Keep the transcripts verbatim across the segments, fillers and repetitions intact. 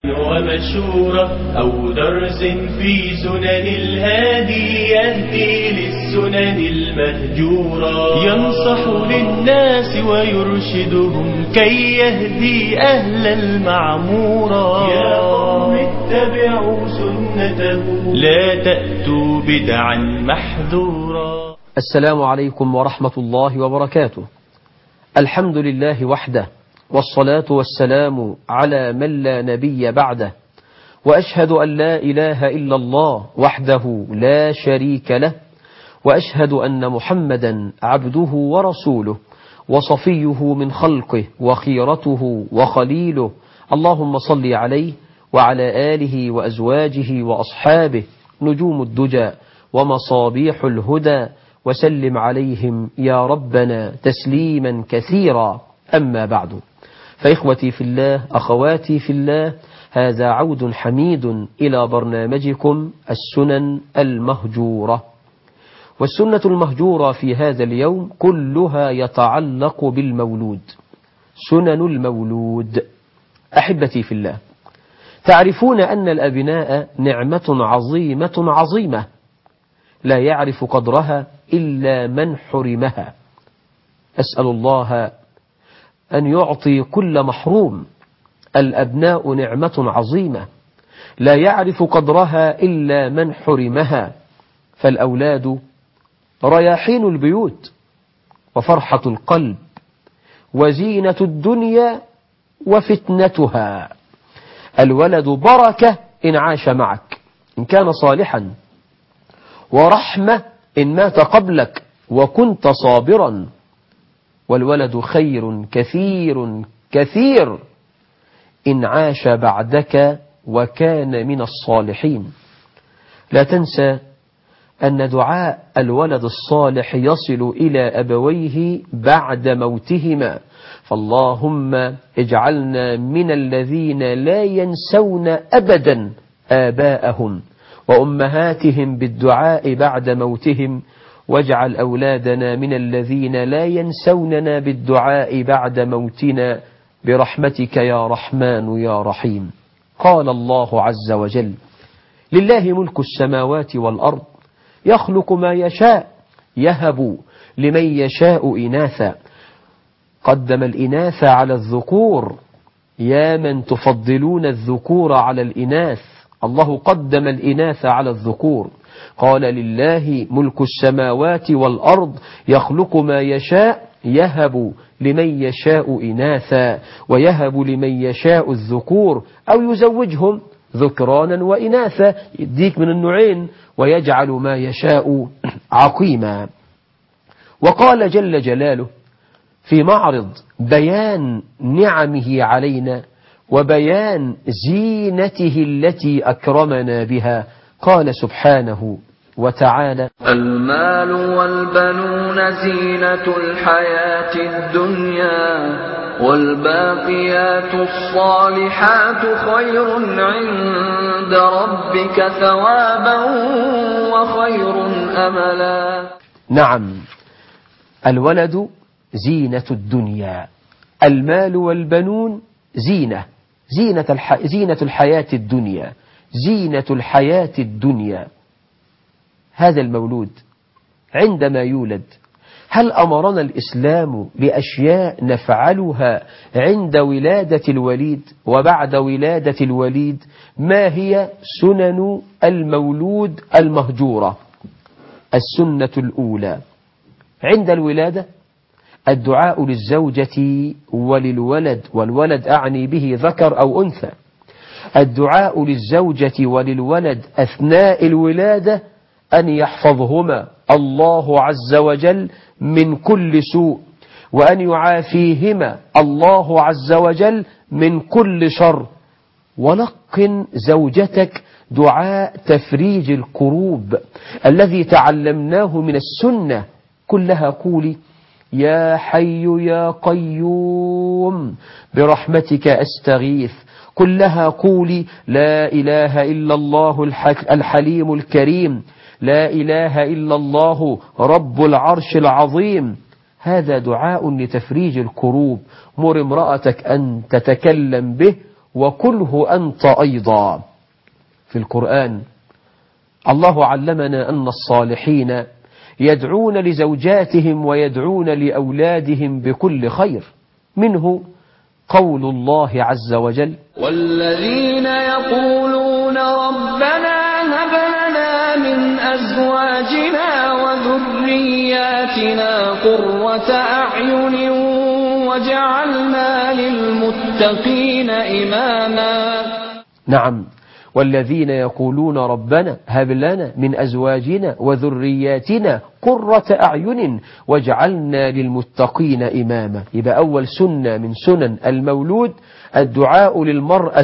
ومشورة أو درس في سنن الهادي يهدي للسنن المهجورة، ينصح للناس ويرشدهم كي يهدي أهل المعمورة. يا قوم اتبعوا سنته لا تأتوا بدعا محذورا. السلام عليكم ورحمة الله وبركاته. الحمد لله وحده، والصلاة والسلام على من لا نبي بعده، وأشهد أن لا إله إلا الله وحده لا شريك له، وأشهد أن محمدا عبده ورسوله وصفيه من خلقه وخيرته وخليله. اللهم صل عليه وعلى آله وأزواجه وأصحابه نجوم الدجى ومصابيح الهدى، وسلم عليهم يا ربنا تسليما كثيرا. أما بعد، فإخوتي في الله، أخواتي في الله، هذا عود حميد إلى برنامجكم السنن المهجورة. والسنة المهجورة في هذا اليوم كلها يتعلق بالمولود، سنن المولود. أحبتي في الله، تعرفون أن الأبناء نعمة عظيمة عظيمة لا يعرف قدرها إلا من حرمها. أسأل الله أن يعطي كل محروم. الأبناء نعمة عظيمة لا يعرف قدرها إلا من حرمها، فالأولاد رياحين البيوت وفرحة القلب وزينة الدنيا وفتنتها. الولد بركة إن عاش معك إن كان صالحا، ورحمة إن مات قبلك وكنت صابرا، والولد خير كثير كثير إن عاش بعدك وكان من الصالحين. لا تنسى أن دعاء الولد الصالح يصل إلى أبويه بعد موتهما، فاللهم اجعلنا من الذين لا ينسون أبدا آباءهم وأمهاتهم بالدعاء بعد موتهم، واجعل أولادنا من الذين لا ينسوننا بالدعاء بعد موتنا برحمتك يا رحمن يا رحيم. قال الله عز وجل: لله ملك السماوات والأرض يخلق ما يشاء يهب لمن يشاء إناثا. قدم الإناث على الذكور، يا من تفضلون الذكور على الإناث، الله قدم الإناث على الذكور. قال: لله ملك السماوات والأرض يخلق ما يشاء يهب لمن يشاء إناثا ويهب لمن يشاء الذكور أو يزوجهم ذكرانا وإناثا، يديك من النوعين ويجعل ما يشاء عقيما. وقال جل جلاله في معرض بيان نعمه علينا وبيان زينته التي أكرمنا بها، قال سبحانه وتعالى: المال والبنون زينة الحياة الدنيا والباقيات الصالحات خير عند ربك ثوابا وخير أملا. نعم، الولد زينة الدنيا، المال والبنون زينة زينة, الح... زينة الحياة الدنيا زينة الحياة الدنيا. هذا المولود عندما يولد، هل أمرنا الإسلام بأشياء نفعلها عند ولادة الوليد وبعد ولادة الوليد؟ ما هي سنن المولود المهجورة؟ السنة الأولى عند الولادة الدعاء للزوجة وللولد، والولد أعني به ذكر أو أنثى. الدعاء للزوجة وللولد أثناء الولادة أن يحفظهما الله عز وجل من كل سوء، وأن يعافيهما الله عز وجل من كل شر. ولقن زوجتك دعاء تفريج الكروب الذي تعلمناه من السنة، كلها قولي: يا حي يا قيوم برحمتك أستغيث. كلها قولي: لا إله إلا الله الحليم الكريم، لا إله إلا الله رب العرش العظيم. هذا دعاء لتفريج الكروب. مر امرأتك أن تتكلم به وكله أنت أيضا. في القرآن الله علمنا أن الصالحين يدعون لزوجاتهم ويدعون لأولادهم بكل خير، منه قول الله عز وجل: والذين يقولون ربنا هب لنا من أزواجنا وذرياتنا قرة أعين وجعلنا للمتقين إماما. نعم، والذين يقولون ربنا هب لنا من أزواجنا وذرياتنا قرة أعين وجعلنا للمتقين إماما. يبقى أول سنة من سنن المولود الدعاء للمرأة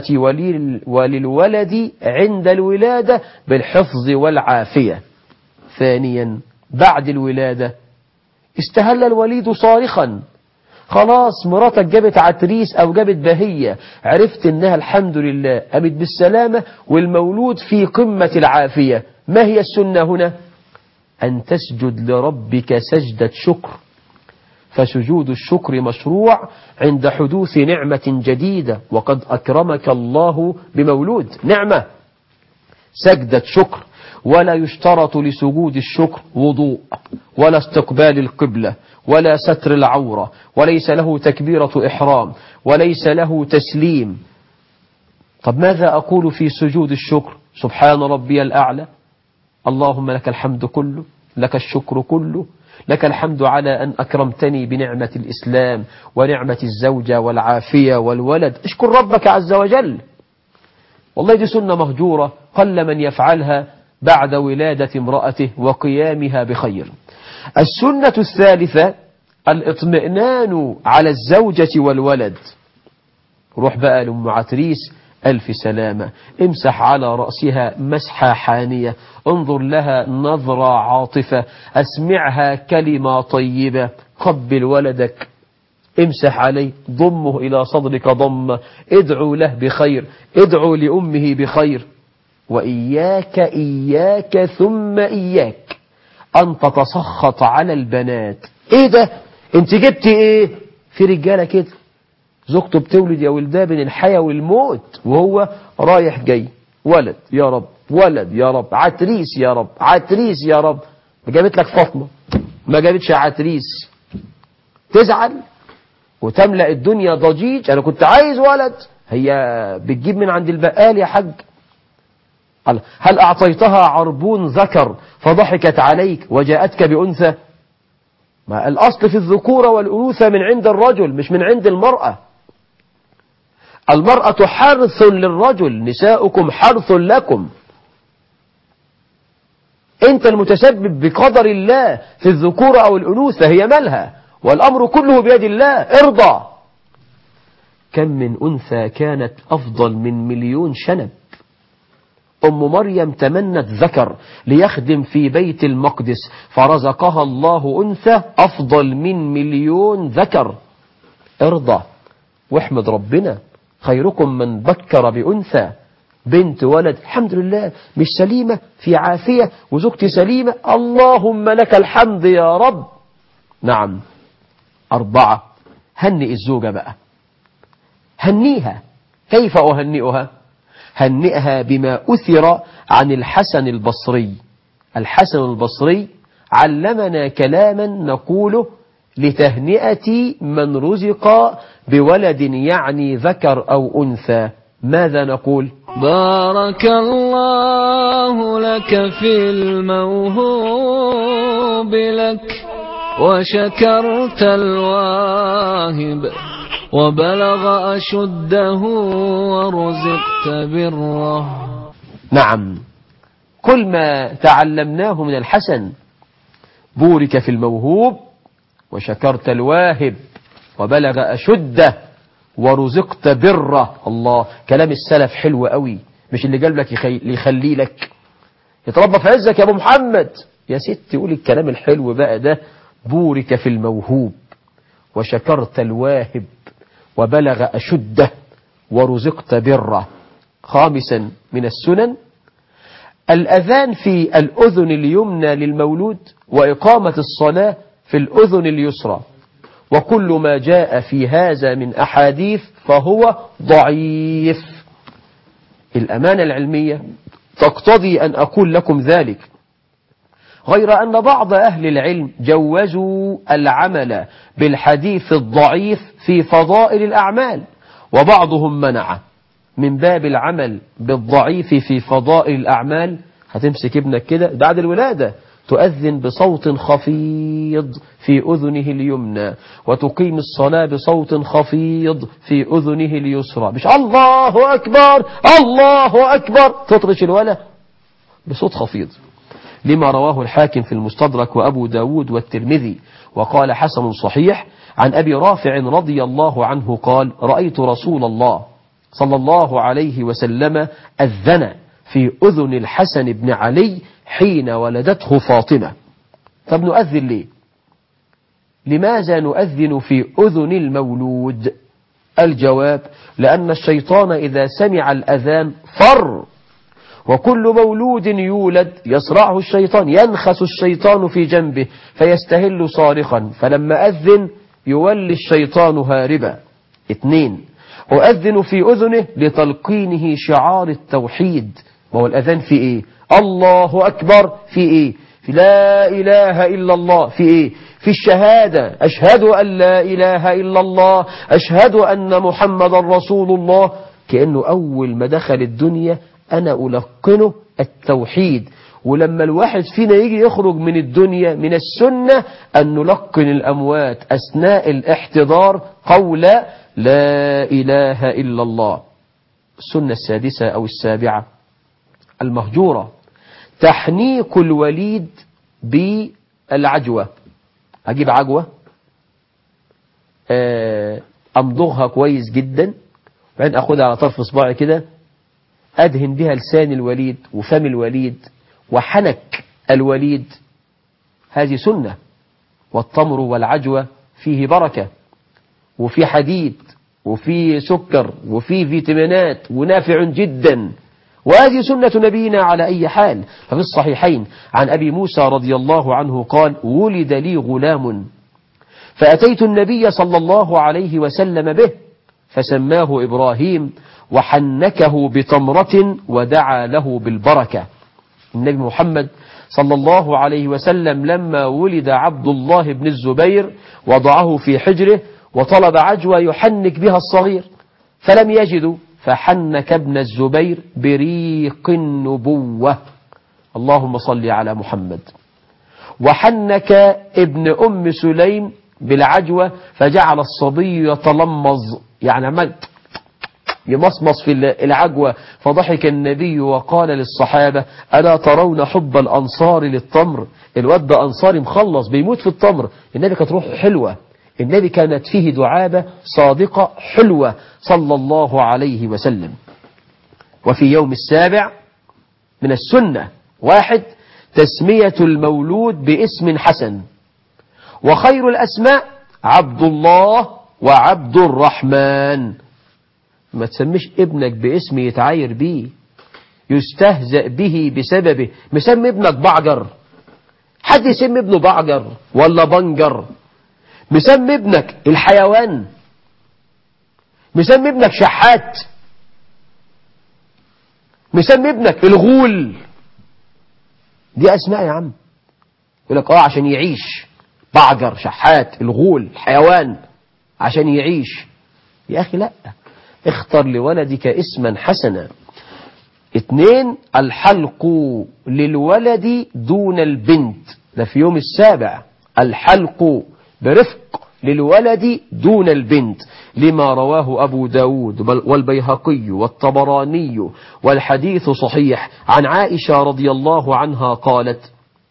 وللولد عند الولادة بالحفظ والعافية. ثانيا، بعد الولادة استهل الوليد صارخا، خلاص مراتك جابت عتريس أو جابت بهية، عرفت إنها الحمد لله قامت بالسلامة والمولود في قمة العافية. ما هي السنة هنا؟ أن تسجد لربك سجدة شكر، فسجود الشكر مشروع عند حدوث نعمة جديدة، وقد أكرمك الله بمولود نعمة، سجدة شكر. ولا يشترط لسجود الشكر وضوء ولا استقبال القبلة ولا ستر العورة، وليس له تكبيرة إحرام وليس له تسليم. طب ماذا أقول في سجود الشكر؟ سبحان ربي الأعلى، اللهم لك الحمد كله، لك الشكر كله، لك الحمد على أن أكرمتني بنعمة الإسلام ونعمة الزوجة والعافية والولد. اشكر ربك عز وجل. والله دي سنة مهجورة قل من يفعلها بعد ولادة امرأته وقيامها بخير. السنة الثالثة الاطمئنان على الزوجة والولد. روح بقى لأم عتريس ألف سلامة، امسح على رأسها مسحة حانية، انظر لها نظرة عاطفة، اسمعها كلمة طيبة، قبل ولدك، امسح عليه، ضمه إلى صدرك ضمة، ادعو له بخير، ادعو لأمه بخير. وإياك إياك ثم إياك أن تتسخط على البنات. إيه ده؟ أنت جبتي إيه؟ في رجالة كده زوجته بتولد يا ولدها بين الحياة والموت وهو رايح جاي، ولد يا رب، ولد يا رب، عتريس يا رب، عتريس يا رب. ما جابت لك فاطمة، ما جابتش عتريس، تزعل وتملأ الدنيا ضجيج. أنا كنت عايز ولد، هي بتجيب من عند البقال يا حاج. هل أعطيتها عربون ذكر فضحكت عليك وجاءتك بأنثى؟ ما الأصل في الذكورة والأنوثة من عند الرجل مش من عند المرأة. المرأة حرث للرجل، نساؤكم حرث لكم. أنت المتسبب بقدر الله في الذكورة أو الأنوثة، هي مالها، والأمر كله بيد الله، ارضى. كم من أنثى كانت أفضل من مليون شنب. أم مريم تمنت ذكر ليخدم في بيت المقدس فرزقها الله أنثى أفضل من مليون ذكر. ارضى واحمد ربنا، خيركم من بكر بأنثى. بنت ولد الحمد لله مش سليمة في عافية وزوجتي سليمة، اللهم لك الحمد يا رب. نعم. أربعة، هنئ الزوجة بقى، هنيها. كيف أهنئها؟ هنئها بما أثر عن الحسن البصري. الحسن البصري علمنا كلاما نقوله لتهنئة من رزق بولد يعني ذكر أو أنثى. ماذا نقول؟ بارك الله لك في الموهوب لك وشكرت الواهب وبلغ أشده ورزقت بره. نعم، كل ما تعلمناه من الحسن: بورك في الموهوب وشكرت الواهب وبلغ أشده ورزقت بره. الله، كلام السلف حلو قوي، مش اللي قال لك يخلي لك يتربى في عزك يا أبو محمد. يا ست قول الكلام الحلو بقى ده: بورك في الموهوب وشكرت الواهب وبلغ أشده ورزقت بره. خامسا من السنن الأذان في الأذن اليمنى للمولود وإقامة الصلاة في الأذن اليسرى. وكل ما جاء في هذا من أحاديث فهو ضعيف. الأمانة العلمية تقتضي أن أقول لكم ذلك، غير أن بعض أهل العلم جوزوا العمل بالحديث الضعيف في فضائل الأعمال، وبعضهم منع. من باب العمل بالضعيف في فضائل الأعمال، هتمسك ابنك كده بعد الولادة تؤذن بصوت خفيض في أذنه اليمنى، وتقيم الصلاة بصوت خفيض في أذنه اليسرى، مش الله أكبر الله أكبر، تطرش الولد بصوت خفيض، لما رواه الحاكم في المستدرك وأبو داود والترمذي، وقال حسن صحيح عن أبي رافع رضي الله عنه قال: رأيت رسول الله صلى الله عليه وسلم أذن في أذن الحسن بن علي حين ولدته فاطمة. طب نؤذن ليه؟ لماذا نؤذن في أذن المولود؟ الجواب: لأن الشيطان إذا سمع الأذان فر، وكل مولود يولد يصرعه الشيطان، ينخس الشيطان في جنبه فيستهل صارخا، فلما أذن يولي الشيطان هاربا. اثنين، أؤذن في أذنه لتلقينه شعار التوحيد. ما هو الأذان في إيه؟ الله أكبر في إيه؟ في لا إله إلا الله في إيه؟ في الشهادة، أشهد أن لا إله إلا الله، أشهد أن محمد رسول الله. كأنه أول ما دخل الدنيا أنا ألقنه التوحيد. ولما الواحد فينا يجي يخرج من الدنيا من السنة أن نلقن الأموات أثناء الاحتضار قول لا إله إلا الله. السنة السادسة أو السابعة المهجورة تحنيك الوليد بالعجوة. أجيب عجوة أمضغها كويس جدا، وبعدين أخذها على طرف إصبعي كده، أدهن بها لسان الوليد وفم الوليد وحنك الوليد. هذه سنة. والتمر والعجوة فيه بركة، وفي حديد، وفي سكر، وفي فيتامينات، ونافع جدا، وهذه سنة نبينا على أي حال. ففي الصحيحين عن أبي موسى رضي الله عنه قال: ولد لي غلام فأتيت النبي صلى الله عليه وسلم به فسماه إبراهيم وحنكه بتمرة ودعا له بالبركة. النبي محمد صلى الله عليه وسلم لما ولد عبد الله بن الزبير وضعه في حجره وطلب عجوة يحنك بها الصغير فلم يجدوا، فحنك ابن الزبير بريق النبوة، اللهم صل على محمد. وحنك ابن أم سليم بالعجوة فجعل الصبي يتلمظ، يعني عمال يمصمص في العجوة. فضحك النبي وقال للصحابة: ألا ترون حب الأنصار للتمر؟ الواد ده أنصاري مخلص بيموت في التمر. النبي كانت روحه حلوة، النبي كانت فيه دعابة صادقة حلوة صلى الله عليه وسلم. وفي يوم السابع من السنة: واحد، تسمية المولود باسم حسن، وخير الأسماء عبد الله وعبد الرحمن. ما تسميش ابنك باسم يتعاير بيه يستهزأ به بسببه. مسمي ابنك بعجر؟ حد يسمي ابنه بعجر ولا بنجر؟ مسمي ابنك الحيوان؟ مسمي ابنك شحات؟ مسمي ابنك الغول؟ دي أسماء يا عم. يقول لك اه عشان يعيش، بعجر، شحات، الغول، الحيوان، عشان يعيش. يا أخي لا، اختر لولدك اسما حسنا. اثنين، الحلق للولد دون البنت. ده في يوم السابع، الحلق برفق للولد دون البنت، لما رواه أبو داود والبيهقي والطبراني، والحديث صحيح. عن عائشة رضي الله عنها قالت: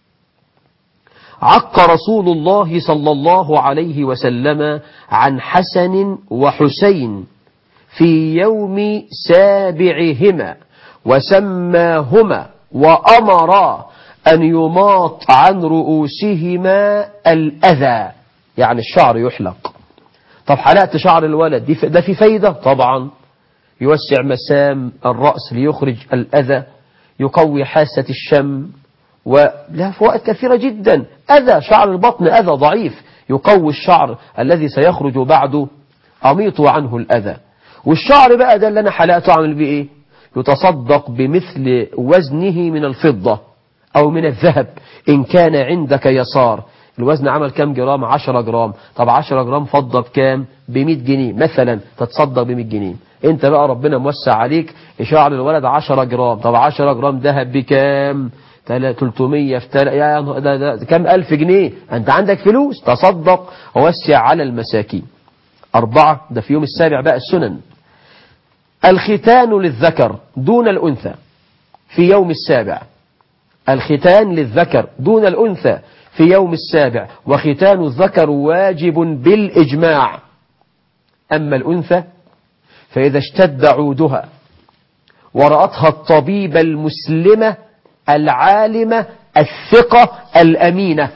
عق رسول الله صلى الله عليه وسلم عن حسن وحسين في يوم سابعهما، وسماهما وأمر أن يماط عن رؤوسهما الأذى، يعني الشعر يحلق. طب حلقت شعر الولد دي ده في فايدة؟ طبعا. يوسع مسام الرأس ليخرج الأذى، يقوي حاسة الشم، وله فوائد كثيرة جدا. أذى شعر البطن أذى ضعيف يقوي الشعر الذي سيخرج بعده، أميط عنه الأذى. والشعر بقى ده اللي أنا حلقته أعمل بيه إيه؟ يتصدق بمثل وزنه من الفضة أو من الذهب إن كان عندك يسار. الوزن عمل كام جرام؟ عشرة جرام. طب عشرة جرام فضة بكام؟ بمئة جنيه مثلا، تتصدق بمئة جنيه. انت بقى ربنا موسع عليك، شعر الولد عشرة جرام، طب عشرة جرام ذهب بكام؟ ثلاثمية في تل... يا ده, ده كام ألف جنيه. أنت عندك فلوس، تصدق ووسع على المساكين. أربعة، ده في يوم السابع بقى السنن. الختان للذكر دون الأنثى في يوم السابع. الختان للذكر دون الأنثى في يوم السابع، وختان الذكر واجب بالإجماع. أما الأنثى فإذا اشتد عودها ورأتها الطبيبة المسلمة العالمة الثقة الأمينة،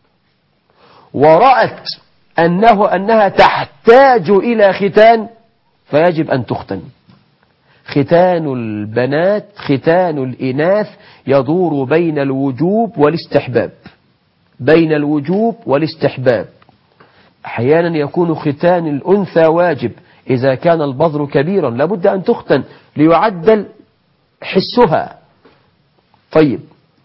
ورأت أنه أنها تحتاج إلى ختان، فيجب أن تختن. ختان البنات ختان الإناث يدور بين الوجوب والاستحباب، بين الوجوب والاستحباب. أحيانا يكون ختان الأنثى واجب، إذا كان البذر كبيرا لابد أن تختن ليعدل حسها. طيب،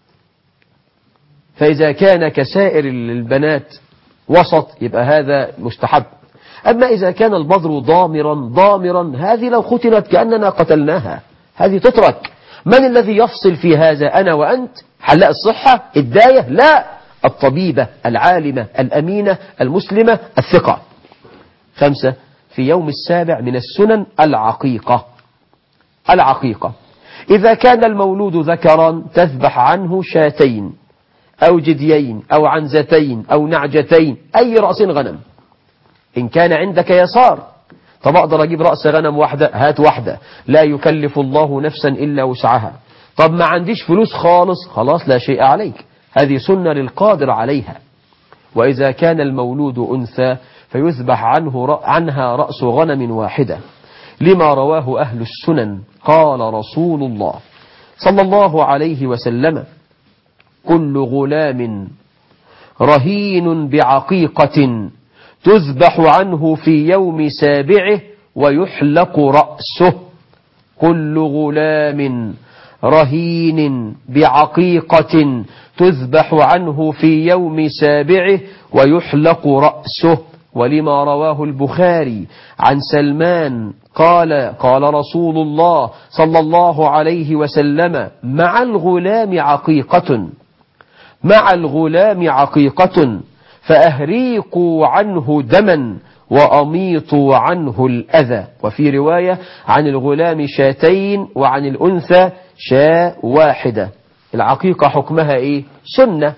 فإذا كان كسائر البنات وسط يبقى هذا مستحب. أما إذا كان البذر ضامرا ضامرا هذه لو ختنت كأننا قتلناها، هذه تترك. من الذي يفصل في هذا؟ أنا وأنت؟ حلاق الصحة؟ الداية؟ لا، الطبيبة العالمة الأمينة المسلمة الثقة. خمسة، في يوم السابع من السنن العقيقة. العقيقة إذا كان المولود ذكرا تذبح عنه شاتين أو جديين أو عنزتين أو نعجتين، أي رأس غنم. إن كان عندك يسار، طب أقدر أجيب رأس غنم واحدة، هات واحدة، لا يكلف الله نفسا إلا وسعها. طب ما عنديش فلوس خالص، خلاص لا شيء عليك، هذه سنة للقادر عليها. وإذا كان المولود أنثى فيذبح عنه عنها رأس غنم واحدة، لما رواه أهل السنن قال رسول الله صلى الله عليه وسلم: كل غلام رهين بعقيقة تذبح عنه في يوم سابعه ويحلق رأسه. كل غلام رهين بعقيقة تذبح عنه في يوم سابعه ويحلق رأسه. ولما رواه البخاري عن سلمان قال قال رسول الله صلى الله عليه وسلم: مع الغلام عقيقة مع الغلام عقيقة فأهريقوا عنه دما وأميطوا عنه الأذى. وفي رواية عن الغلام شاتين وعن الأنثى شاة واحدة. العقيقة حكمها إيه؟ سنة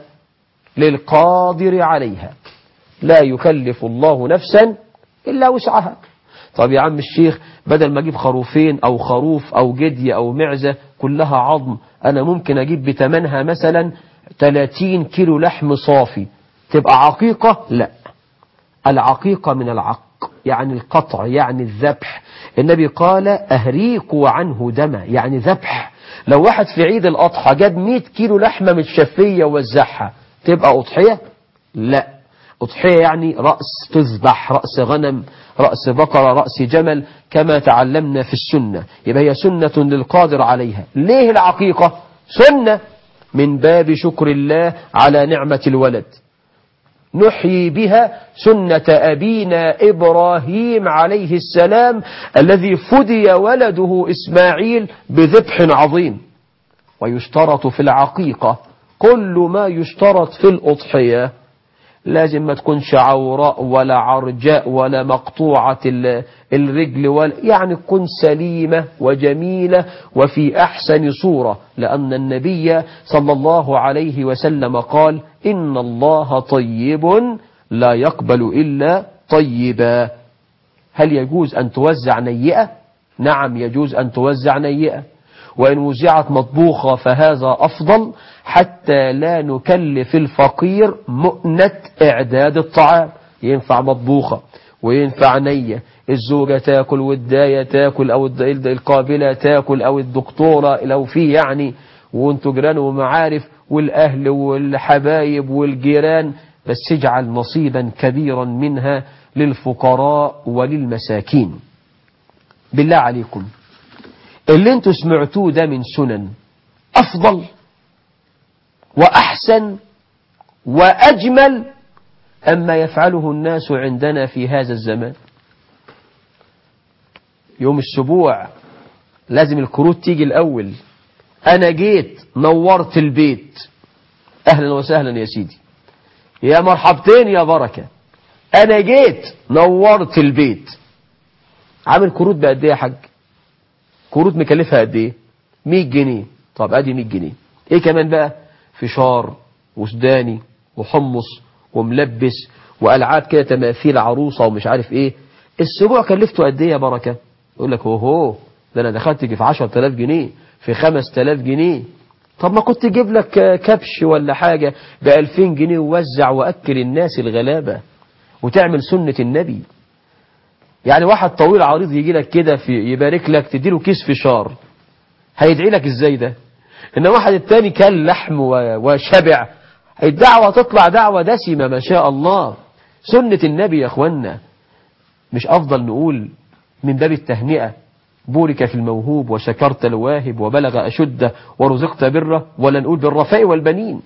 للقادر عليها، لا يكلف الله نفسا إلا وسعها. طب يا عم الشيخ، بدل ما أجيب خروفين أو خروف أو جدية أو معزة كلها عظم، أنا ممكن أجيب بتمنها مثلا ثلاثين كيلو لحم صافي، تبقى عقيقة؟ لا، العقيقة من العق يعني القطع، يعني الذبح. النبي قال: أهريقوا عنه دما، يعني ذبح. لو واحد في عيد الأضحى جاب مئة كيلو لحمة متشفية ووزعها، تبقى أضحية؟ لا، أضحية يعني رأس تذبح، رأس غنم، رأس بقرة، رأس جمل، كما تعلمنا في السنة. يبقى هي سنة للقادر عليها. ليه العقيقة سنة؟ من باب شكر الله على نعمة الولد، نحيي بها سنة أبينا إبراهيم عليه السلام الذي فدي ولده إسماعيل بذبح عظيم. ويشترط في العقيقة كل ما يشترط في الأضحية، لازم ما تكونش عوراء ولا عرجاء ولا مقطوعة الرجل، ولا يعني تكون سليمة وجميلة وفي أحسن صورة، لأن النبي صلى الله عليه وسلم قال: إن الله طيب لا يقبل إلا طيبا. هل يجوز أن توزع نيئة؟ نعم، يجوز أن توزع نيئة، وإن وزعت مطبوخة فهذا أفضل، حتى لا نكلف الفقير مؤنة إعداد الطعام. ينفع مطبوخة وينفع نية، الزوجة تاكل والداية تاكل أو القابلة تاكل أو الدكتورة لو في يعني، وانتوا جيران ومعارف والأهل والحبايب والجيران، بس اجعل نصيبا كبيرا منها للفقراء وللمساكين. بالله عليكم اللي انتوا سمعتوه ده من سنن أفضل وأحسن وأجمل أما يفعله الناس عندنا في هذا الزمان. يوم السبوع لازم الكروت تيجي الأول، أنا جيت نورت البيت، أهلا وسهلا يا سيدي، يا مرحبتين يا بركة، أنا جيت نورت البيت. عامل كروت بقد إيه يا حاج؟ كروت مكلفها قد إيه؟ مية جنيه. طب أدي مية جنيه، إيه كمان بقى؟ فشار وسداني وحمص وملبس وألعاب كده، تماثيل عروسة ومش عارف إيه. السبوع كلفته قد إيه يا بركة؟ يقول لك هو ده أنا دخلت في عشرة آلاف جنيه، في خمسة آلاف جنيه. طب ما كنت تجيب لك كبش ولا حاجة بألفين جنيه ووزع وأكل الناس الغلابة وتعمل سنة النبي. يعني واحد طويل عريض يجي لك كده في يبارك لك تديله كيس فشار، هيدعي لك ازاي ده؟ ان واحد التاني كان لحم وشبع، الدعوة تطلع دعوة دسمة ما شاء الله. سنة النبي يا اخوانا. مش افضل نقول من باب التهنئة بورك في الموهوب وشكرت الواهب وبلغ أشده ورزقت بره، ولا نقول بالرفاء والبنين،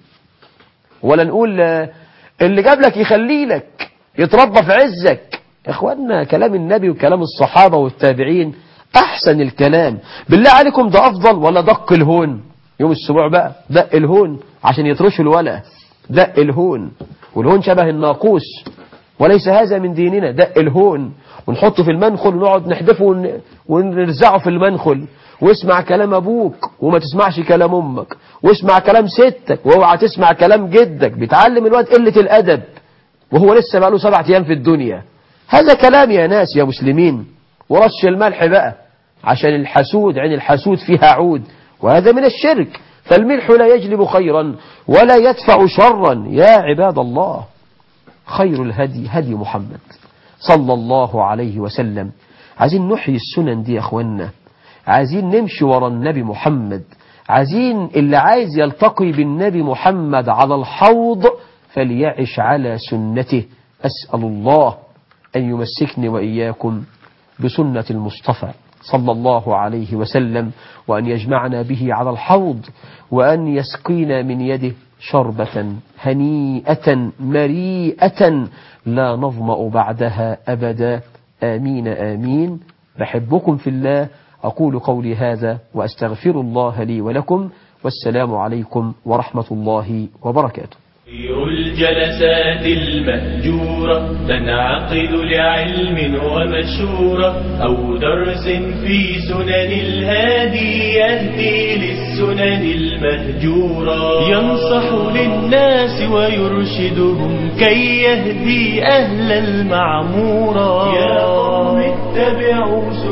ولا نقول اللي جاب لك يخلي لك يتربى في عزك. يا اخوانا كلام النبي وكلام الصحابة والتابعين احسن الكلام. بالله عليكم ده افضل ولا دق الهون؟ يوم السبوع بقى دق الهون عشان يطرشوا الولا، دق الهون، والهون شبه الناقوس وليس هذا من ديننا. دق الهون ونحطه في المنخل ونقعد نحدفه ونرزعه في المنخل، واسمع كلام ابوك وما تسمعش كلام امك، واسمع كلام ستك واوعى تسمع كلام جدك. بيتعلم الواد قلة الادب وهو لسه بقى له سبعة ايام في الدنيا. هذا كلام يا ناس يا مسلمين. ورش الملح بقى عشان الحسود، عين الحسود فيها عود، وهذا من الشرك. فالملح لا يجلب خيرا ولا يدفع شرا. يا عباد الله خير الهدي هدي محمد صلى الله عليه وسلم. عايزين نحيي السنن دي يا اخوانا، عايزين نمشي ورا النبي محمد، عايزين اللي عايز يلتقي بالنبي محمد على الحوض فليعش على سنته. أسأل الله أن يمسكني وإياكم بسنة المصطفى صلى الله عليه وسلم، وأن يجمعنا به على الحوض، وأن يسقينا من يده شربة هنيئة مريئة لا نظمأ بعدها أبدا. آمين آمين. بحبكم في الله. أقول قولي هذا وأستغفر الله لي ولكم، والسلام عليكم ورحمة الله وبركاته. خير الجلسات المهجورة تنعقد لعلم ومشورة، أو درس في سنن الهادي يهدي للسنن المهجورة، ينصح للناس ويرشدهم كي يهدي أهل المعمورة. يا قوم اتبعوا